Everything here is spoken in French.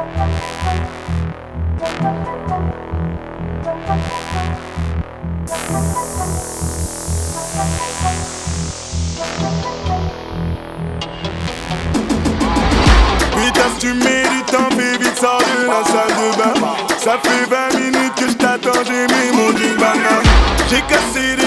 Putain, si tu mets du temps, fais vite, sors de la salle de bain. Ça fait 20 minutes que je t'attends, j'ai mis mon jean banane. J'ai cassé des